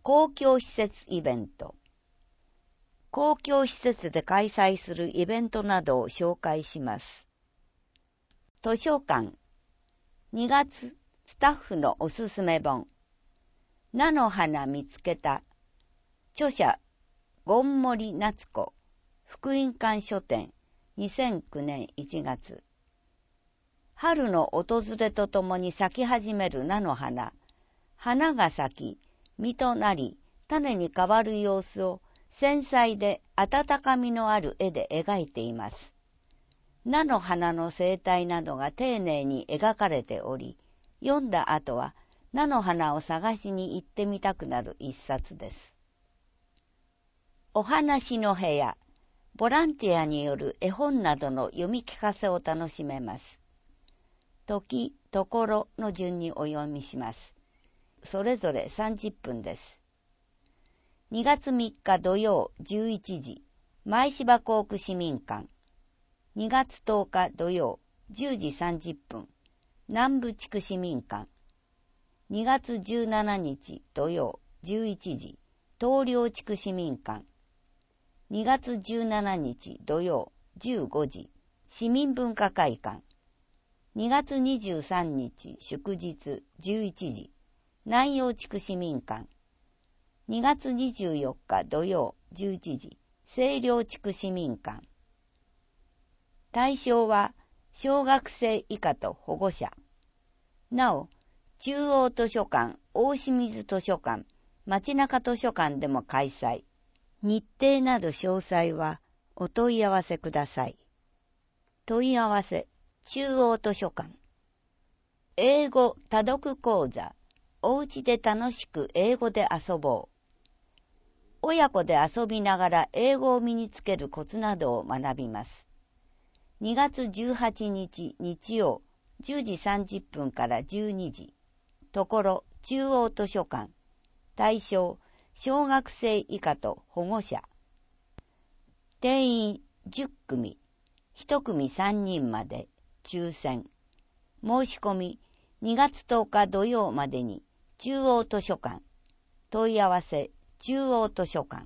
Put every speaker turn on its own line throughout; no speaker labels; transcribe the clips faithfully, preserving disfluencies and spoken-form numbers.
公共施設イベント。公共施設で開催するイベントなどを紹介します。図書館。にがつ、スタッフのおすすめ本。菜の花見つけた。著者、権森夏子。福音館書店。にせんきゅうねんいちがつ。春の訪れとともに咲き始める菜の花。花が咲き、実となり、種に変わる様子を繊細で温かみのある絵で描いています。菜の花の生態などが丁寧に描かれており、読んだ後は菜の花を探しに行ってみたくなる一冊です。お話の部屋。ボランティアによる絵本などの読み聞かせを楽しめます。時、ところの順にお読みします。それぞれさんじゅっぷんです。にがつみっか土曜じゅういちじ、前芝港区市民館。にがつとおか土曜じゅうじさんじゅっぷん、南部地区市民館。にがつじゅうしちにち土曜じゅういちじ、東陵地区市民館。にがつじゅうしちにち土曜じゅうごじ、市民文化会館。にがつにじゅうさんにち祝日じゅういちじ、南陽地区市民館。にがつにじゅうよっか土曜じゅういちじ、清涼地区市民館。対象は小学生以下と保護者。なお、中央図書館、大清水図書館、街中図書館でも開催。日程など詳細はお問い合わせください。問い合わせ、中央図書館。英語多読講座。おうちで楽しく英語で遊ぼう。親子で遊びながら英語を身につけるコツなどを学びます。にがつじゅうはちにち日曜じゅうじさんじゅっぷんからじゅうにじ。ところ中央図書館。対象小学生以下と保護者。定員じゅっくみ、いちくみさんにんまで、抽選。申し込みにがつとおか土曜までに中央図書館。問い合わせ中央図書館。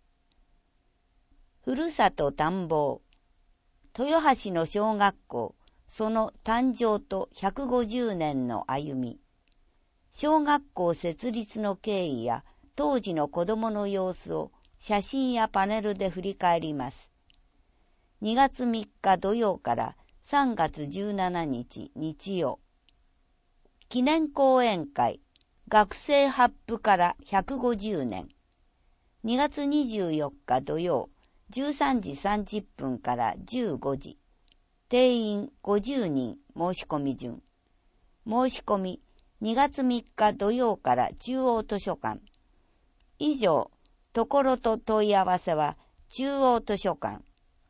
ふるさと探訪。豊橋の小学校、その誕生とひゃくごじゅうねんの歩み。小学校設立の経緯や当時の子どもの様子を写真やパネルで振り返ります。にがつみっか土曜からさんがつじゅうしちにち日曜。記念講演会、学生発布からひゃくごじゅうねん。にがつにじゅうよっか土曜、じゅうさんじさんじゅっぷんからじゅうごじ。定員ごじゅうにん申し込み順。申し込みにがつみっか土曜から中央図書館。以上、ところと問い合わせは中央図書館。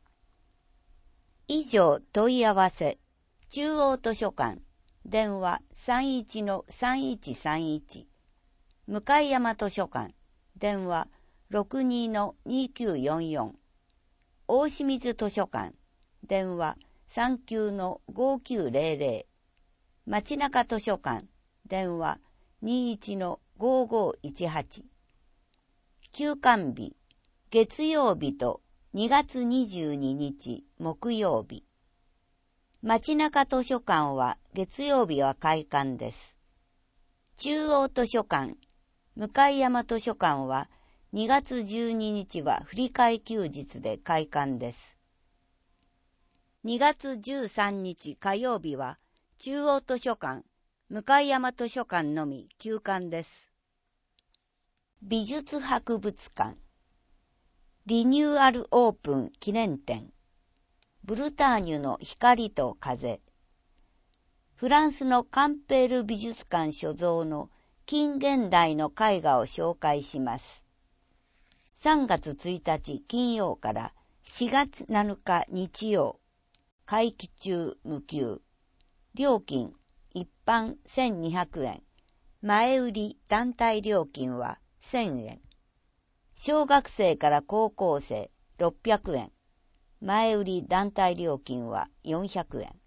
以上問い合わせ、中央図書館。電話 さんいちのさんいちさんいち。向山図書館。電話 ろくにのにきゅうよんよん。大清水図書館。電話 さんきゅうのごきゅうぜろぜろ。街中図書館。電話 にいちのごごいちはち。休館日、月曜日とにがつにじゅうににち木曜日。街中図書館は月曜日は開館です。中央図書館、向山図書館はにがつじゅうににちは振り替え休日で開館です。にがつじゅうさんにち火曜日は中央図書館、向山図書館のみ休館です。美術博物館。リニューアルオープン記念展。ブルターニュの光と風。フランスのカンペール美術館所蔵の近現代の絵画を紹介します。さんがつついたち金曜からしがつなのか日曜。会期中無給。料金一般せんにひゃくえん。前売り団体料金はせんえん。小学生から高校生ろっぴゃくえん。前売り団体料金はよんひゃくえん。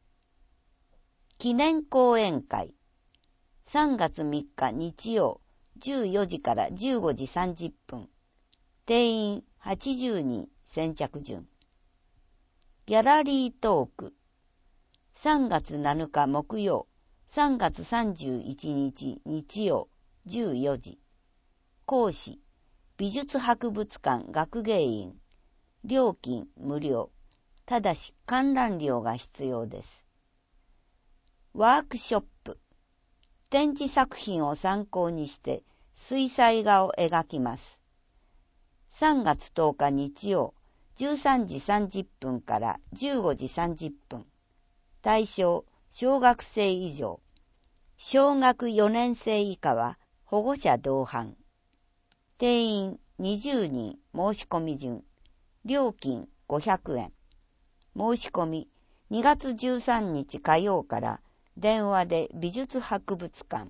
記念講演会。さんがつみっか日曜、 じゅうよじからじゅうごじさんじゅっぷん。定員はちじゅうにん先着順。ギャラリートーク。さんがつなのか木曜、さんがつさんじゅういちにち日曜、じゅうよじ。講師、美術博物館学芸員。料金無料。ただし観覧料が必要です。ワークショップ。展示作品を参考にして水彩画を描きます。さんがつとおか日曜、じゅうさんじさんじゅっぷんからじゅうごじさんじゅっぷん。対象、小学生以上。小学よねん生以下は保護者同伴。定員にじゅうにん申し込み順。料金ごひゃくえん。申し込みにがつじゅうさんにち火曜から電話で美術博物館。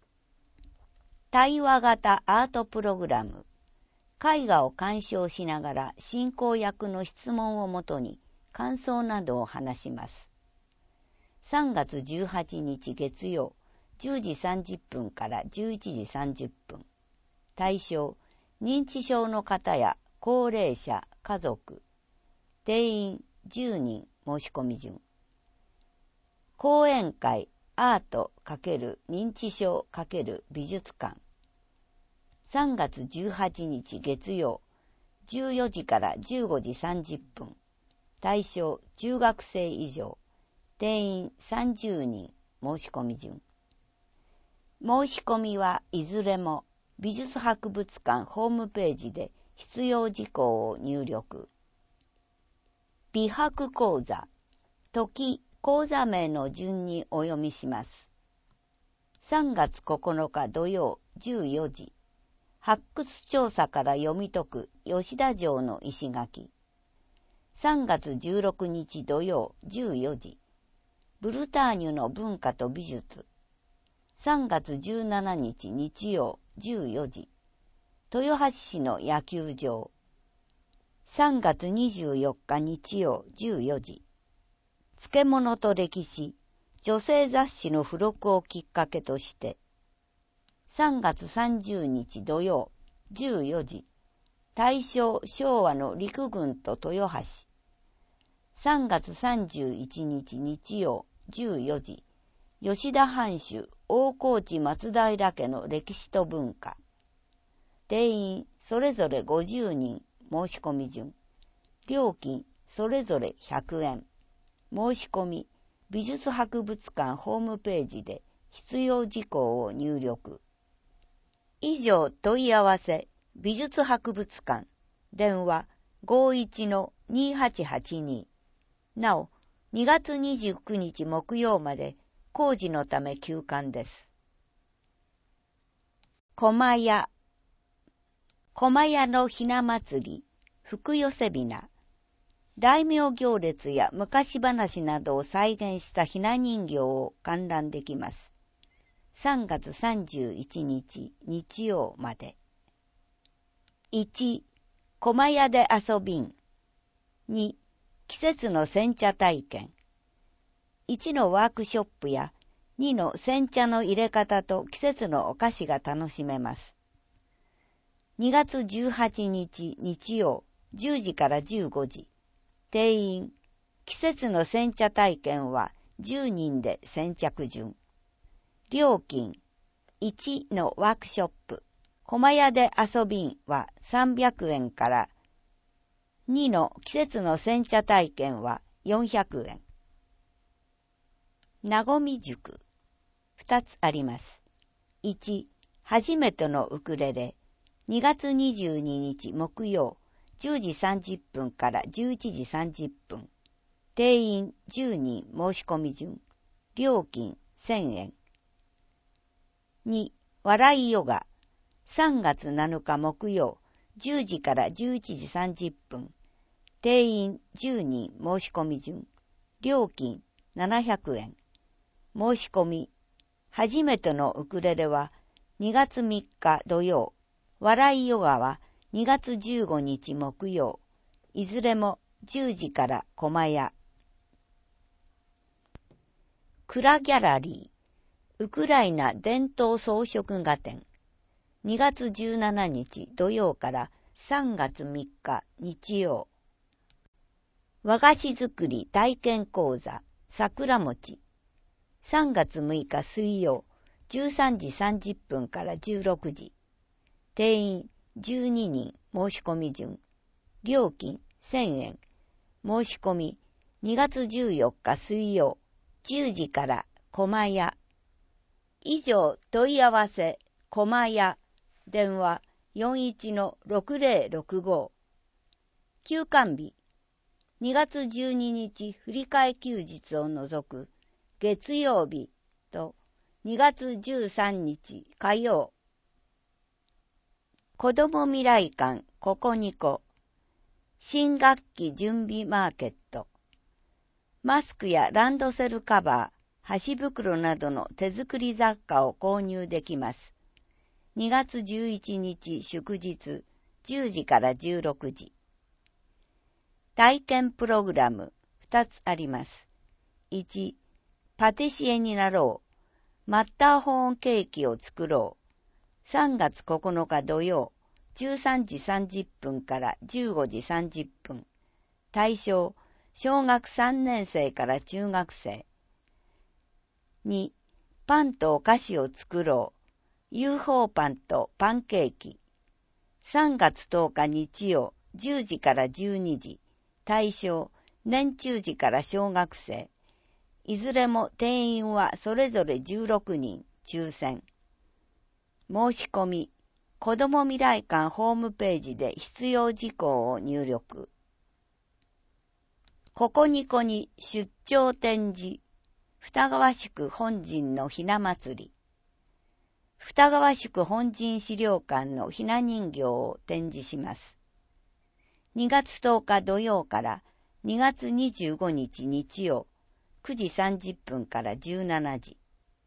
対話型アートプログラム。絵画を鑑賞しながら進行役の質問をもとに感想などを話します。さんがつじゅうはちにち月曜、じゅうじさんじゅっぷんからじゅういちじさんじゅっぷん。対象、認知症の方や高齢者、家族。定員じゅうにん申し込み順。講演会アート×認知症×美術館。さんがつじゅうはちにち月曜、じゅうよじからじゅうごじさんじゅっぷん。対象中学生以上。定員さんじゅうにん申し込み順。申し込みはいずれも美術博物館ホームページで必要事項を入力。美博講座。時、講座名の順にお読みします。さんがつここのか土曜じゅうよじ。発掘調査から読み解く吉田城の石垣。さんがつじゅうろくにち土曜じゅうよじ。ブルターニュの文化と美術。さんがつじゅうしちにち日曜じゅうよじ。豊橋市の野球場。さんがつにじゅうよっか日曜じゅうよじ。漬物と歴史、女性雑誌の付録をきっかけとして。さんがつさんじゅうにち土曜じゅうよじ。大正昭和の陸軍と豊橋。さんがつさんじゅういちにち日曜じゅうよじ。吉田藩主大河内松平家の歴史と文化。定員それぞれごじゅうにん申し込み順。料金それぞれひゃくえん。申し込み美術博物館ホームページで必要事項を入力。以上問い合わせ美術博物館電話 ごいちのにはちはちに。なおにがつにじゅうくにち木曜まで工事のため休館です。駒屋。駒屋のひな祭り、福寄せびな。大名行列や昔話などを再現したひな人形を観覧できます。さんがつさんじゅういちにち日曜まで。いち. 駒屋で遊びん。に. 季節の煎茶体験。いちのワークショップやにの煎茶の入れ方と季節のお菓子が楽しめます。にがつじゅうはちにち日曜じゅうじからじゅうごじ。定員季節の煎茶体験はじゅうにんで先着順。料金いちのワークショップ駒屋で遊びんはさんびゃくえんからにの季節の煎茶体験はよんひゃくえん。なごみ塾ふたつあります。いち. 初めてのウクレレにがつにじゅうににち木曜じゅうじさんじゅっぷんからじゅういちじさんじゅっぷん。定員じゅうにん申し込み順。料金せんえん。に. 笑いヨガさんがつなのか木曜じゅうじからじゅういちじさんじゅっぷん。定員じゅうにん申し込み順。料金ななひゃくえん。申し込み初めてのウクレレはにがつみっか土曜、笑いヨガはにがつじゅうごにち木曜、いずれもじゅうじから駒屋。蔵ギャラリー、ウクライナ伝統装飾画展。 にがつじゅうしちにち土曜からさんがつみっか日曜。和菓子作り体験講座桜餅。さんがつむいか水曜、じゅうさんじさんじゅっぷんからじゅうろくじ。定員じゅうににん申し込み順。料金せんえん。申し込みにがつじゅうよっか水曜、じゅうじから駒屋。以上問い合わせ駒屋。電話 よんいちのろくぜろろくご。休館日にがつじゅうににち振り替え休日を除く月曜日とにがつじゅうさんにち火曜。子ども未来館ここにこ。新学期準備マーケット。マスクやランドセルカバー、箸袋などの手作り雑貨を購入できます。にがつじゅういちにち祝日じゅうじからじゅうろくじ。体験プログラムふたつあります。いち、パティシエになろう。マッターホーンケーキを作ろう。さんがつここのか土曜、じゅうさんじさんじゅっぷんからじゅうごじさんじゅっぷん。対象、小学さんねんせいから中学生。に、パンとお菓子を作ろう。ユーフォー パンとパンケーキ。さんがつとおか日曜、じゅうじからじゅうにじ。対象、年中児から小学生。いずれも定員はそれぞれじゅうろくにん、抽選。申し込み、子ども未来館ホームページで必要事項を入力。ここにこに出張展示。二川宿本陣のひな祭り。二川宿本陣資料館のひな人形を展示します。にがつとおか土曜からにがつにじゅうごにち日曜、くじさんじゅっぷんからじゅうしちじ。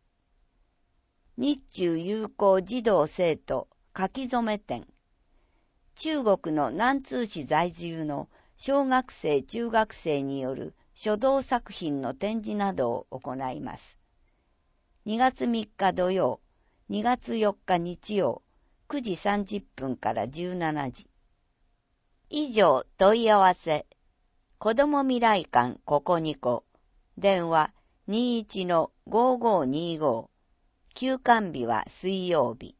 日中友好児童生徒書き初め展。中国の南通市在住の小学生中学生による書道作品の展示などを行います。にがつみっか土曜、にがつよっか日曜、くじさんじゅっぷんからじゅうしちじ。以上問い合わせ。子ども未来館ここにこ。電話 にいちのごごにご。休館日は水曜日。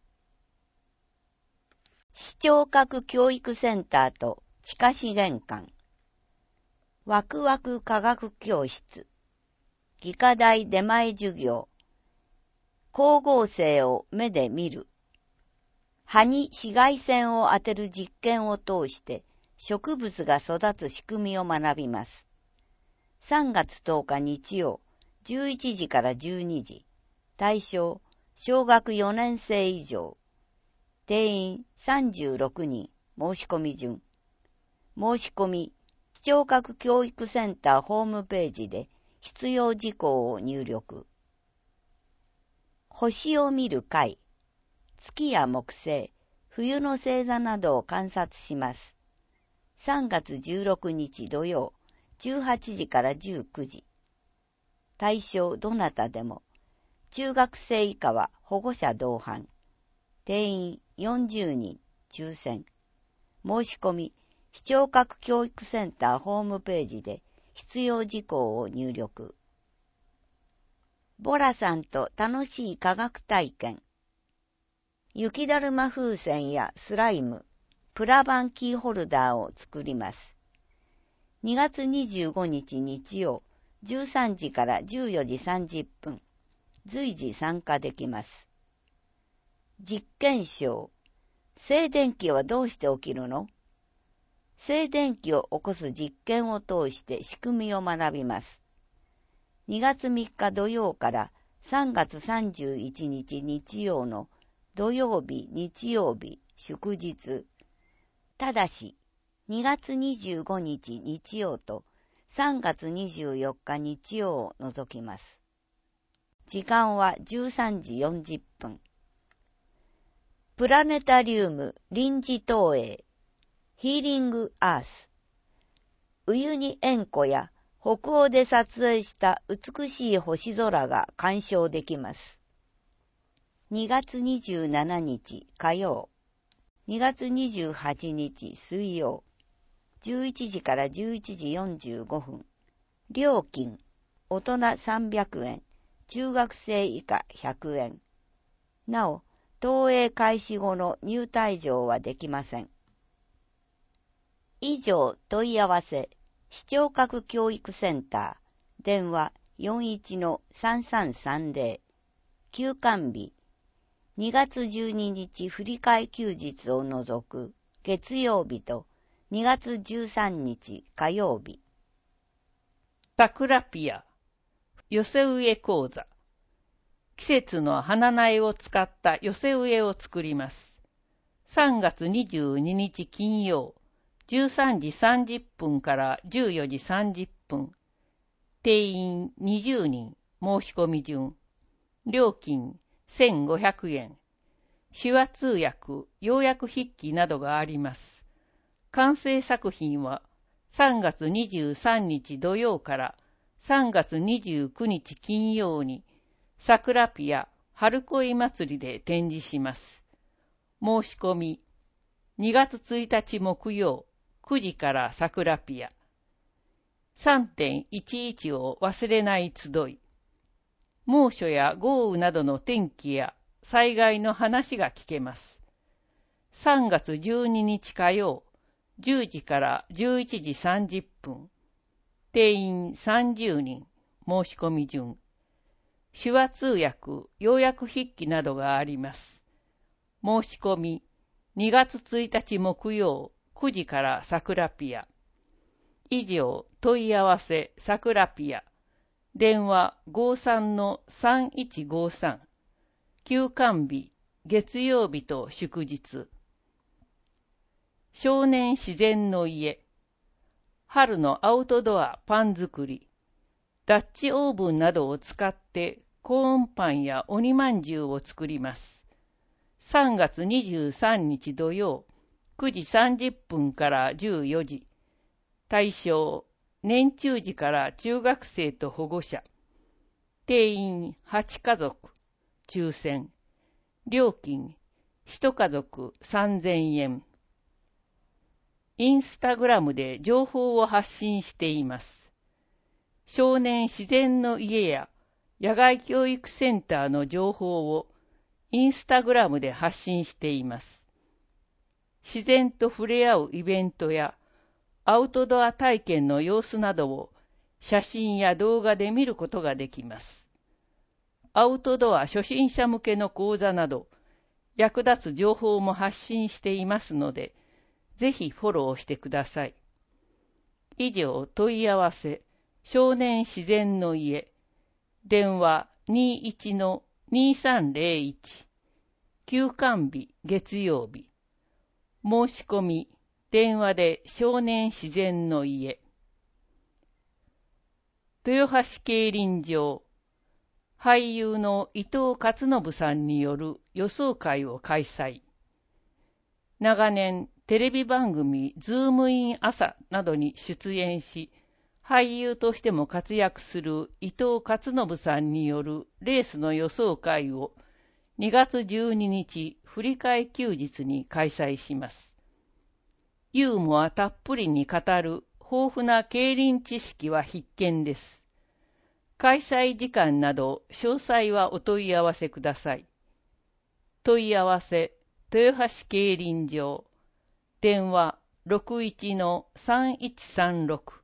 視聴覚教育センターと地下資源館。ワクワク科学教室。技科大出前授業。光合成を目で見る。葉に紫外線を当てる実験を通して植物が育つ仕組みを学びます。さんがつとおか日曜、じゅういちじからじゅうにじ。対象、小学よねんせい以上。定員さんじゅうろくにん、申し込み順。申し込み、視聴覚教育センターホームページで必要事項を入力。星を見る会。月や木星、冬の星座などを観察します。さんがつじゅうろくにち土曜、じゅうはちじからじゅうくじ。対象どなたでも。中学生以下は保護者同伴。定員よんじゅうにん、抽選。申し込み、視聴覚教育センターホームページで必要事項を入力。ボラさんと楽しい科学体験。雪だるま風船やスライム、プラバンキーホルダーを作ります。にがつにじゅうごにち日曜、じゅうさんじからじゅうよじさんじゅっぷん、随時参加できます。実験章。静電気はどうして起きるの？静電気を起こす実験を通して仕組みを学びます。にがつみっか土曜からさんがつさんじゅういちにち日曜の土曜日、日曜日、祝日。ただし、にがつにじゅうごにち日曜とさんがつにじゅうよっか日曜を除きます。時間はじゅうさんじよんじゅっぷん。プラネタリウム臨時投影。ヒーリングアース。ウユニ塩湖や北欧で撮影した美しい星空が鑑賞できます。 にがつにじゅうしちにち火曜、にがつにじゅうはちにち水曜、じゅういちじからじゅういちじよんじゅうごふん。料金、大人さんびゃくえん、中学生以下ひゃくえん。なお、投影開始後の入退場はできません。以上、問い合わせ、視聴覚教育センター、電話 よんいちのさんさんさんぜろ、休館日、にがつじゅうににち振り替え休日を除く月曜日とにがつじゅうさんにち火曜日。
サクラピア、寄せ植え講座。季節の花苗を使った寄せ植えを作ります。さんがつにじゅうににち金曜、じゅうさんじさんじゅっぷんからじゅうよじさんじゅっぷん。定員にじゅうにん、申し込み順。料金せんごひゃくえん。手話通訳、要約筆記などがあります。完成作品はさんがつにじゅうさんにち土曜からさんがつにじゅうくにち金曜にサクラピア春恋祭りで展示します。申し込みにがつついたち木曜くじからサクラピア さんてんいちいち を忘れない集い。猛暑や豪雨などの天気や災害の話が聞けます。さんがつじゅうににち火曜じゅうじからじゅういちじさんじゅっぷん。定員さんじゅうにん、申し込み順。手話通訳、要約筆記などがあります。申し込みにがつついたち木曜くじからサクラピア。以上、問い合わせサクラピア。電話 ごさんのさんいちごさん。休館日、月曜日と祝日。少年自然の家。春のアウトドアパン作り。ダッチオーブンなどを使ってコーンパンや鬼まんじゅうを作ります。さんがつにじゅうさんにち土曜くじさんじゅっぷんからじゅうよじ。対象、年中児から中学生と保護者。定員はちかぞく。抽選。料金、いちかぞくさんぜんえん。インスタグラムで情報を発信しています。少年自然の家や野外教育センターの情報をインスタグラムで発信しています。自然と触れ合うイベントやアウトドア体験の様子などを写真や動画で見ることができます。アウトドア初心者向けの講座など役立つ情報も発信していますので、ぜひフォローしてください。以上、問い合わせ、少年自然の家、電話 にいちのにさんぜろいち、休館日月曜日、申し込み、電話で少年自然の家。豊橋競輪場、俳優の伊藤勝信さんによる予想会を開催。長年、テレビ番組ズームイン朝などに出演し、俳優としても活躍する伊藤勝信さんによるレースの予想会をにがつじゅうににち振り替え休日に開催します。ユーモアたっぷりに語る豊富な競輪知識は必見です。開催時間など詳細はお問い合わせください。問い合わせ、豊橋競輪場。電話 ろくいちのさんいちさんろく